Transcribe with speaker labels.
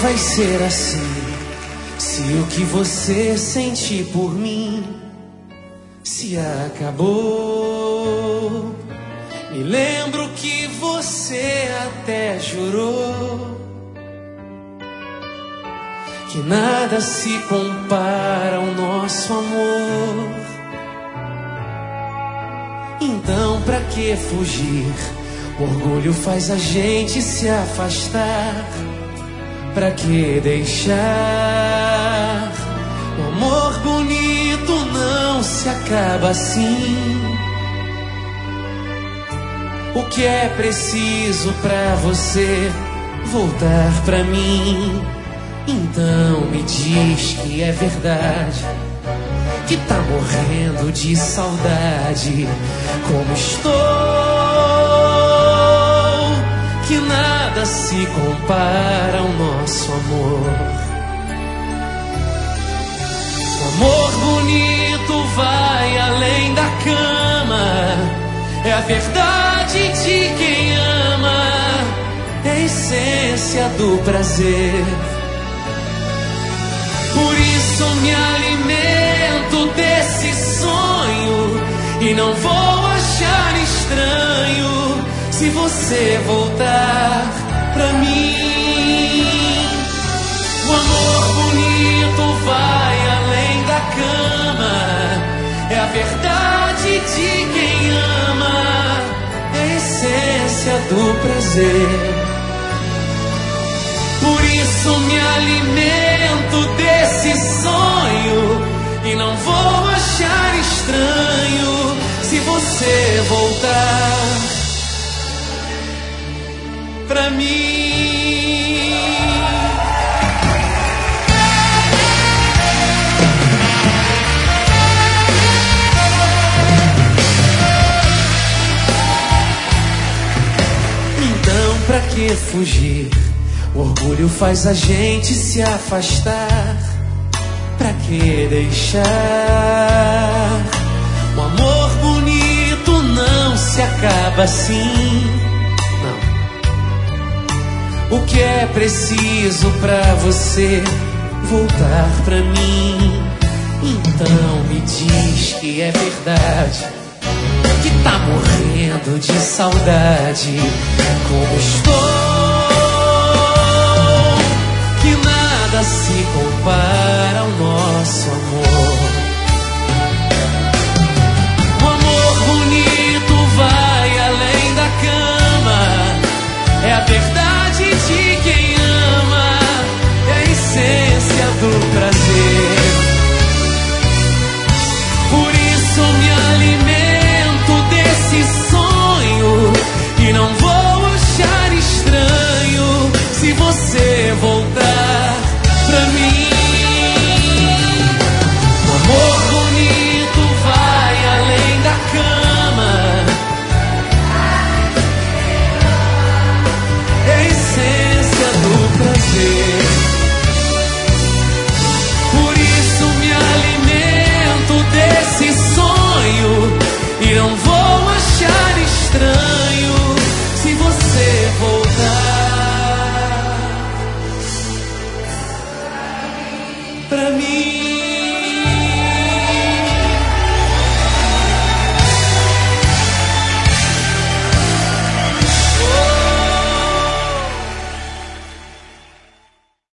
Speaker 1: vai ser assim. Se o que você sente por mim se acabou. Me lembro que você até jurou que nada se compara ao nosso amor. Então pra que fugir? O orgulho faz a gente se afastar. Pra que deixar? O amor bonito não se acaba assim. O que é preciso pra você voltar pra mim? Então me diz que é verdade, que tá morrendo de saudade, como estou, que nada se compara ao nosso amor. O amor bonito vai além da cama, é a verdade de quem ama, é a essência do prazer. Por isso me alimento desse sonho e não vou achar estranho se você voltar pra mim. O amor bonito vai além da cama, é a verdade de quem ama, é a essência do prazer. Por isso me alimento desse sonho e não vou achar estranho se você voltar pra mim. Então pra que fugir? O orgulho faz a gente se afastar. Pra que deixar? O amor bonito não se acaba assim. Não. O que é preciso pra você voltar pra mim? Então me diz que é verdade, que tá morrendo de saudade, como estou, nada se compara ao nosso amor. O amor bonito vai além da cama, é a verdade de quem ama, é a essência do prazer. Por isso me alimento desse sonho e não vou achar estranho se você voltar pra mim. O amor bonito vai além da cama, é a essência do prazer. Por isso me alimento desse sonho e não vou achar estranho se você voltar pra mim.